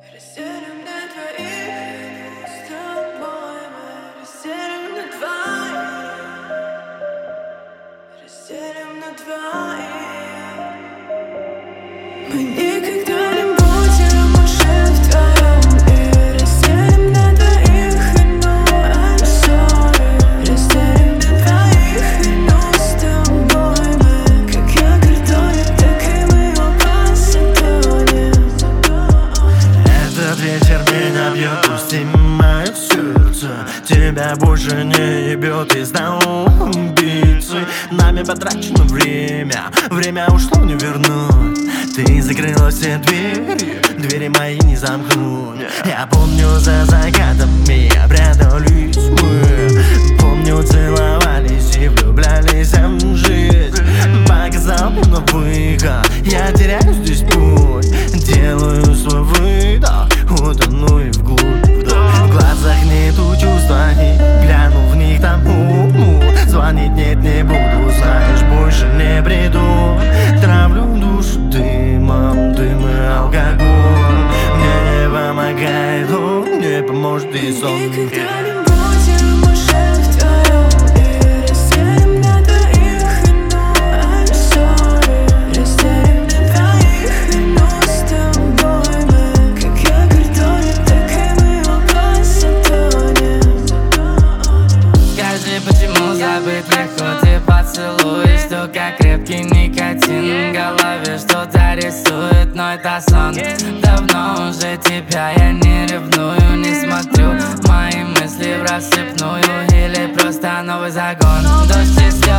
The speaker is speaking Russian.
Рассядем на двоих с тобой мы. Рассядем на двоих. Рассядем на двоих. Мы никогда не будем больше вдвоем. И рассядем на двоих. И no, I'm sorry. Рассядем на двоих. И no, с тобой мы. Как я картонник, так и мы оба затонем. Этот вечер меня бьет, пусти мое сердце. Тебя больше не ебет из-за убийцы. Нами потрачено время, время ушло не вернуть. Ты закрыла все двери мои не замкнуть. Я помню, за закатами прятались мы. Помню, целовались и влюблялись в жизнь. Показал мне на выход, я теряю здесь путь. Делаю свой выдох, утону и вглубь вдох. В глазах нету чувства, и гляну в них там звонить нет, не буду, знаешь, больше не приду. Травлю душу дымом, дым и алкоголь. Мне не помогает он, не поможет и сон. Никогда не будем больше вдвоем. И рассядем на двоих. И no, I'm sorry. Рассядем на двоих. И no, с тобой мы. Как я картонник, так и мы оба затонем. Скажи, почему забыть легко ты поцелуй? Что как крепкий никотин в голове что-то рисует, но это сон. Давно уже тебя я не ревную, не смотрю мои мысли в рассыпную. Или просто новый загон. Дождь и